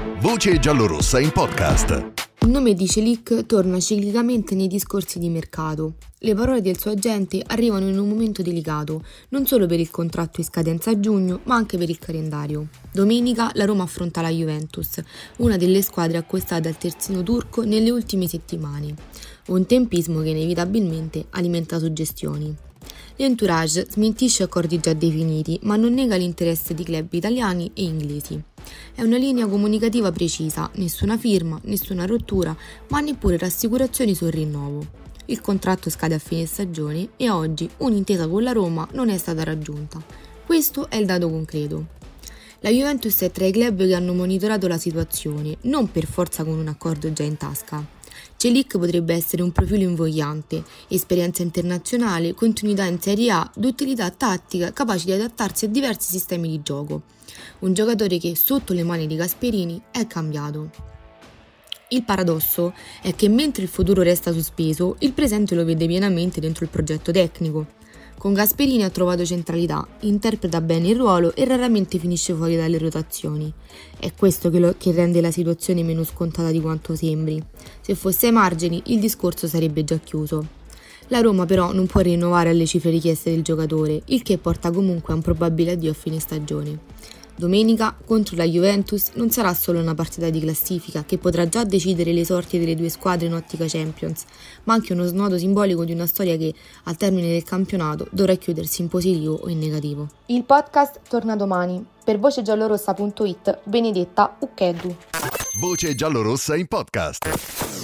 Voce giallorossa in podcast. Il nome di Celik torna ciclicamente nei discorsi di mercato. Le parole del suo agente arrivano in un momento delicato, non solo per il contratto in scadenza a giugno, ma anche per il calendario. Domenica la Roma affronta la Juventus, una delle squadre accostate al terzino turco nelle ultime settimane. Un tempismo che inevitabilmente alimenta suggestioni. L'entourage smentisce accordi già definiti, ma non nega l'interesse di club italiani e inglesi. È una linea comunicativa precisa, nessuna firma, nessuna rottura, ma neppure rassicurazioni sul rinnovo. Il contratto scade a fine stagione e oggi un'intesa con la Roma non è stata raggiunta. Questo è il dato concreto. La Juventus è tra i club che hanno monitorato la situazione, non per forza con un accordo già in tasca. Celik potrebbe essere un profilo invogliante, esperienza internazionale, continuità in Serie A, duttilità tattica, capace di adattarsi a diversi sistemi di gioco. Un giocatore che, sotto le mani di Gasperini, è cambiato. Il paradosso è che mentre il futuro resta sospeso, il presente lo vede pienamente dentro il progetto tecnico. Con Gasperini ha trovato centralità, interpreta bene il ruolo e raramente finisce fuori dalle rotazioni. È questo che rende la situazione meno scontata di quanto sembri. Se fosse ai margini, il discorso sarebbe già chiuso. La Roma però non può rinnovare alle cifre richieste del giocatore, il che porta comunque a un probabile addio a fine stagione. Domenica, contro la Juventus, non sarà solo una partita di classifica che potrà già decidere le sorti delle due squadre in ottica Champions, ma anche uno snodo simbolico di una storia che, al termine del campionato, dovrà chiudersi in positivo o in negativo. Il podcast torna domani. Per vocegiallorossa.it, Benedetta Uccheddu. Voce giallorossa in podcast.